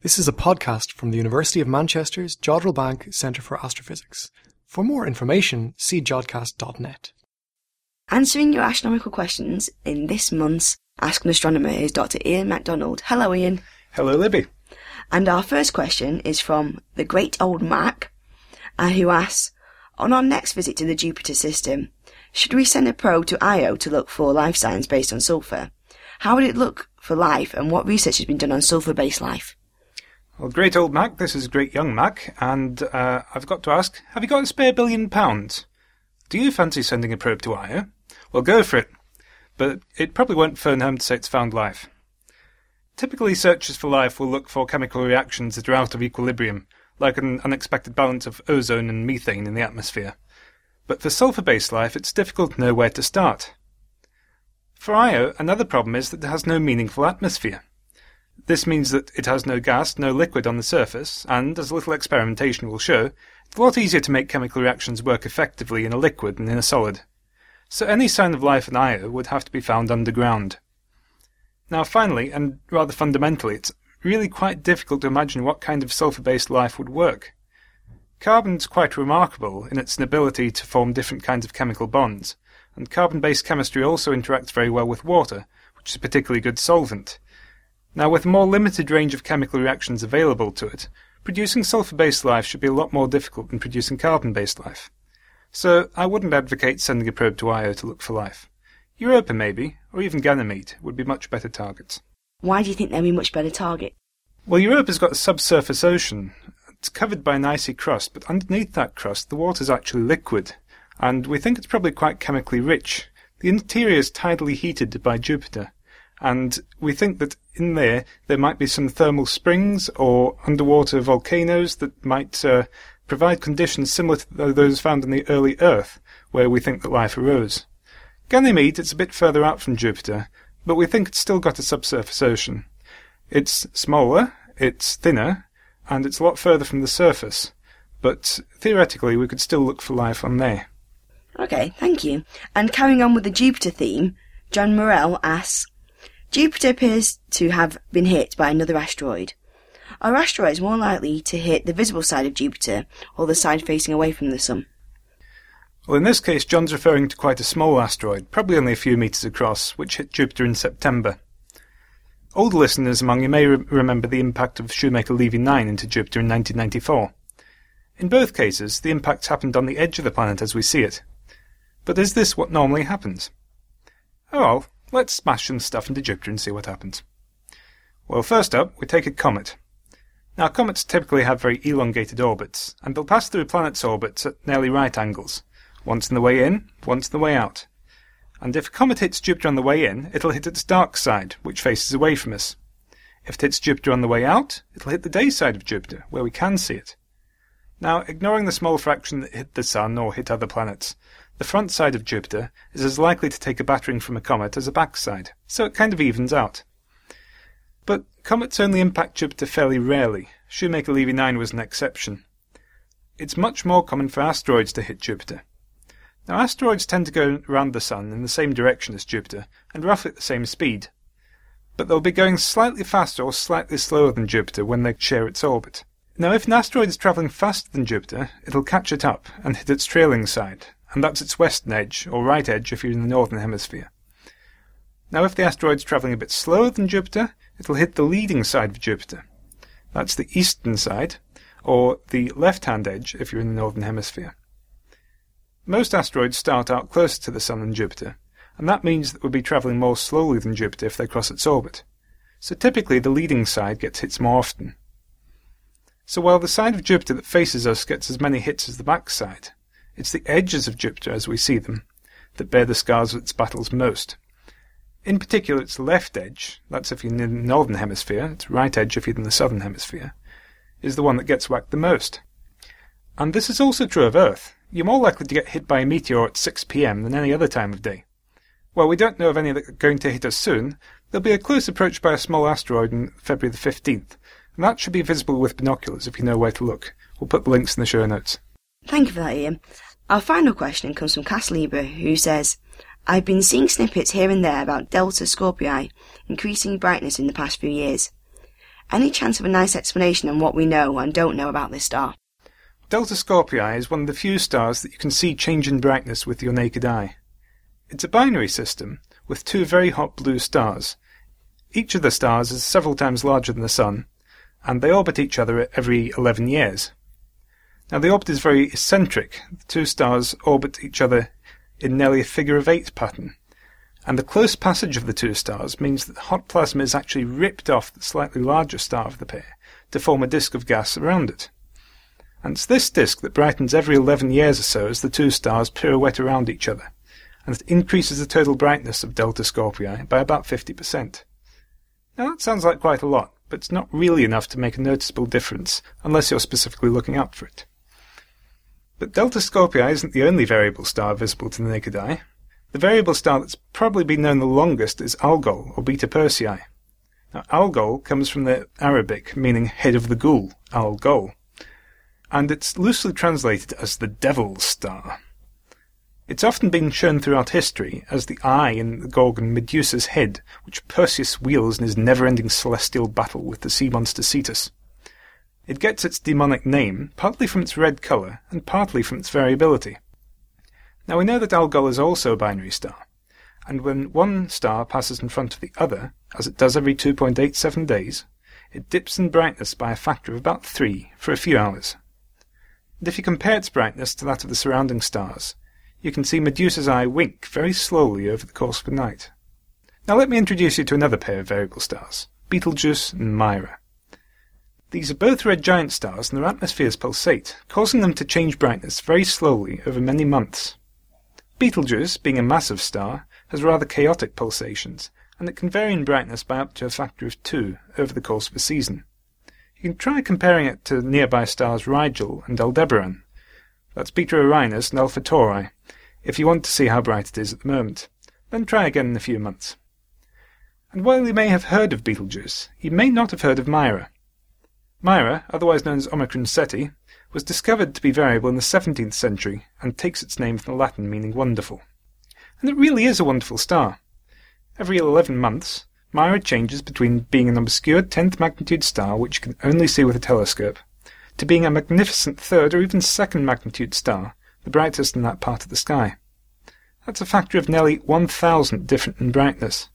This is a podcast from the University of Manchester's Jodrell Bank Centre for Astrophysics. For more information, see jodcast.net. Answering your astronomical questions in this month's Ask an Astronomer is Dr. Ian MacDonald. Hello, Ian. Hello, Libby. And our first question is from the great old Mac, who asks, on our next visit to the Jupiter system, should we send a probe to Io to look for life signs based on sulfur? How would it look for life, and what research has been done on sulfur-based life? Well, great old Mac, this is great young Mac, and I've got to ask, have you got a spare £1 billion? Do you fancy sending a probe to Io? Well, go for it, but it probably won't phone home to say it's found life. Typically, searchers for life will look for chemical reactions that are out of equilibrium, like an unexpected balance of ozone and methane in the atmosphere. But for sulfur-based life, it's difficult to know where to start. For Io, another problem is that it has no meaningful atmosphere. This means that it has no gas, no liquid on the surface, and, as a little experimentation will show, it's a lot easier to make chemical reactions work effectively in a liquid than in a solid. So any sign of life in Io would have to be found underground. Now finally, and rather fundamentally, it's really quite difficult to imagine what kind of sulfur-based life would work. Carbon's quite remarkable in its ability to form different kinds of chemical bonds, and carbon-based chemistry also interacts very well with water, which is a particularly good solvent. Now, with a more limited range of chemical reactions available to it, producing sulfur-based life should be a lot more difficult than producing carbon-based life. So, I wouldn't advocate sending a probe to Io to look for life. Europa, maybe, or even Ganymede, would be much better targets. Why do you think they'd be much better target? Well, Europa's got a subsurface ocean. It's covered by an icy crust, but underneath that crust, the water's actually liquid, and we think it's probably quite chemically rich. The interior is tidally heated by Jupiter, and we think that in there might be some thermal springs or underwater volcanoes that might provide conditions similar to those found in the early Earth, where we think that life arose. Ganymede, it's a bit further out from Jupiter, but we think it's still got a subsurface ocean. It's smaller, it's thinner, and it's a lot further from the surface, but theoretically we could still look for life on there. Okay, thank you. And carrying on with the Jupiter theme, John Morell asks, Jupiter appears to have been hit by another asteroid. Are asteroids more likely to hit the visible side of Jupiter or the side facing away from the Sun? Well, in this case, John's referring to quite a small asteroid, probably only a few metres across, which hit Jupiter in September. Older listeners among you may remember the impact of Shoemaker-Levy 9 into Jupiter in 1994. In both cases, the impacts happened on the edge of the planet as we see it. But is this what normally happens? Oh well, let's smash some stuff into Jupiter and see what happens. Well, first up, we take a comet. Now, comets typically have very elongated orbits, and they'll pass through planets' orbits at nearly right angles, once on the way in, once on the way out. And if a comet hits Jupiter on the way in, it'll hit its dark side, which faces away from us. If it hits Jupiter on the way out, it'll hit the day side of Jupiter, where we can see it. Now, ignoring the small fraction that hit the Sun or hit other planets, the front side of Jupiter is as likely to take a battering from a comet as a back side, so it kind of evens out. But comets only impact Jupiter fairly rarely. Shoemaker-Levy 9 was an exception. It's much more common for asteroids to hit Jupiter. Now, asteroids tend to go around the Sun in the same direction as Jupiter, and roughly at the same speed. But they'll be going slightly faster or slightly slower than Jupiter when they share its orbit. Now, if an asteroid is travelling faster than Jupiter, it'll catch it up and hit its trailing side, and that's its western edge, or right edge if you're in the northern hemisphere. Now, if the asteroid's travelling a bit slower than Jupiter, it'll hit the leading side of Jupiter. That's the eastern side, or the left-hand edge if you're in the northern hemisphere. Most asteroids start out closer to the Sun than Jupiter, and that means that we'll be travelling more slowly than Jupiter if they cross its orbit. So typically the leading side gets hits more often. So while the side of Jupiter that faces us gets as many hits as the back side, it's the edges of Jupiter as we see them that bear the scars of its battles most. In particular, its left edge, that's if you're in the northern hemisphere, its right edge if you're in the southern hemisphere, is the one that gets whacked the most. And this is also true of Earth. You're more likely to get hit by a meteor at 6 p.m. than any other time of day. While we don't know of any that are going to hit us soon, there'll be a close approach by a small asteroid on February the 15th, and that should be visible with binoculars if you know where to look. We'll put the links in the show notes. Thank you for that, Ian. Our final question comes from Cass Lieber, who says, I've been seeing snippets here and there about Delta Scorpii increasing brightness in the past few years. Any chance of a nice explanation on what we know and don't know about this star? Delta Scorpii is one of the few stars that you can see change in brightness with your naked eye. It's a binary system with two very hot blue stars. Each of the stars is several times larger than the Sun, and they orbit each other every 11 years. Now the orbit is very eccentric. The two stars orbit each other in nearly a figure-of-8 pattern, and the close passage of the two stars means that hot plasma is actually ripped off the slightly larger star of the pair to form a disk of gas around it. And it's this disk that brightens every 11 years or so as the two stars pirouette around each other, and it increases the total brightness of Delta Scorpii by about 50%. Now that sounds like quite a lot, but it's not really enough to make a noticeable difference unless you're specifically looking out for it. But Delta Scorpii isn't the only variable star visible to the naked eye. The variable star that's probably been known the longest is Algol, or Beta Persei. Now Algol comes from the Arabic meaning head of the ghoul, Al-Gol, and it's loosely translated as the Devil's Star. It's often been shown throughout history as the eye in the Gorgon Medusa's head, which Perseus wields in his never-ending celestial battle with the sea monster Cetus. It gets its demonic name partly from its red colour and partly from its variability. Now we know that Algol is also a binary star, and when one star passes in front of the other, as it does every 2.87 days, it dips in brightness by a factor of about 3 for a few hours. And if you compare its brightness to that of the surrounding stars, you can see Medusa's eye wink very slowly over the course of a night. Now let me introduce you to another pair of variable stars, Betelgeuse and Mira. These are both red giant stars and their atmospheres pulsate, causing them to change brightness very slowly over many months. Betelgeuse, being a massive star, has rather chaotic pulsations, and it can vary in brightness by up to a factor of 2 over the course of a season. You can try comparing it to nearby stars Rigel and Aldebaran. That's Beta Orionis and Alpha Tauri, if you want to see how bright it is at the moment. Then try again in a few months. And while you may have heard of Betelgeuse, you may not have heard of Mira. Mira, otherwise known as Omicron Ceti, was discovered to be variable in the 17th century and takes its name from the Latin meaning wonderful. And it really is a wonderful star. Every 11 months, Mira changes between being an obscure 10th magnitude star which you can only see with a telescope, to being a magnificent 3rd or even 2nd magnitude star, the brightest in that part of the sky. That's a factor of nearly 1,000 different in brightness.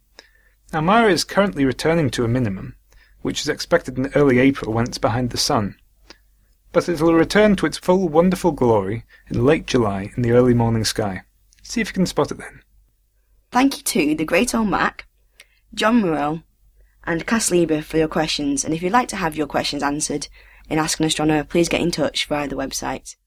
Now Mira is currently returning to a minimum, which is expected in early April when it's behind the Sun. But it will return to its full wonderful glory in late July in the early morning sky. See if you can spot it then. Thank you to the Great Old Mac, John Morell, and Cass Lieber for your questions, and if you'd like to have your questions answered in Ask an Astronomer, please get in touch via the website.